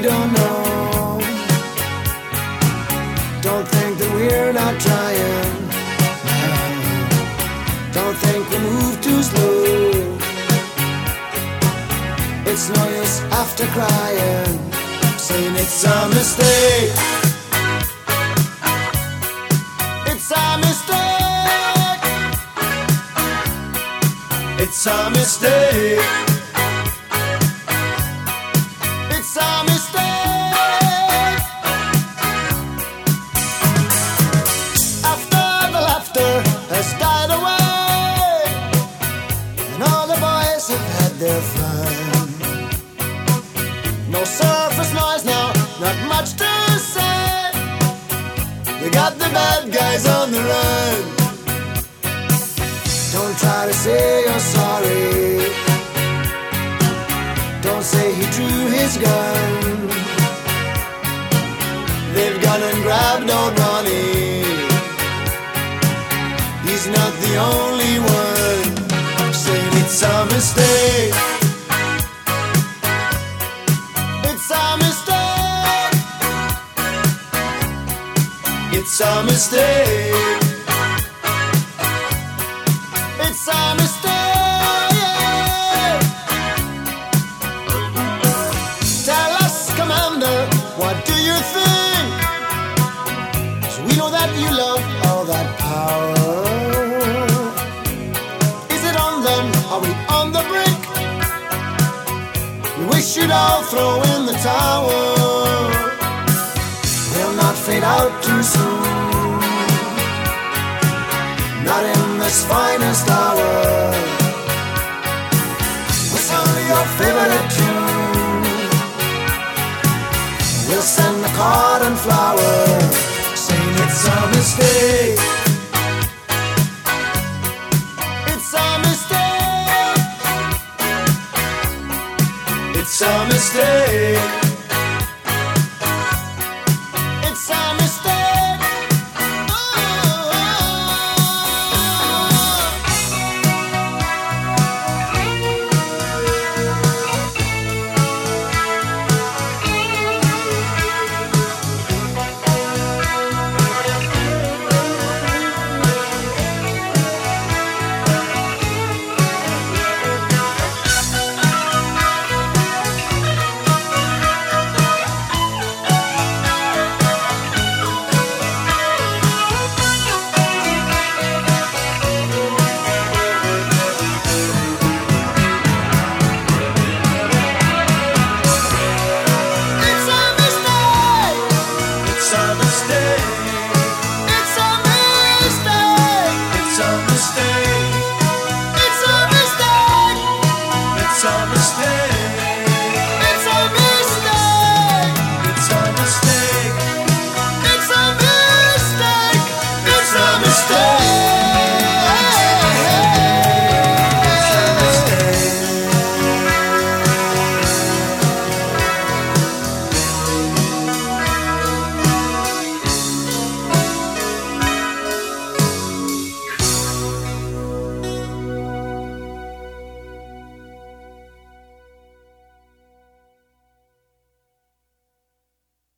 don't know. Don't think that we're not trying. Don't think we move too slow. It's no use after crying, saying it's a mistake. It's a mistake. It's a mistake. It's a mistake. After the laughter has died away and all the boys have had their fun, no surface noise now, not much to say. They got the bad guys on the run. Don't try to say you're sorry. Don't say he drew his gun. They've gone and grabbed old Ronnie. He's not the only one saying it's a mistake. It's a mistake. It's a mistake. It's a mistake. Tell us, Commander, what do you think? 'Cause we know that you love all that power. Is it on them? Are we on the brink? We wish you'd all throw in the towel. We'll not fade out too soon, not in this finest hour. We'll sing your favorite tune. We'll send a card and flower, saying it's a mistake. It's a mistake. It's a mistake.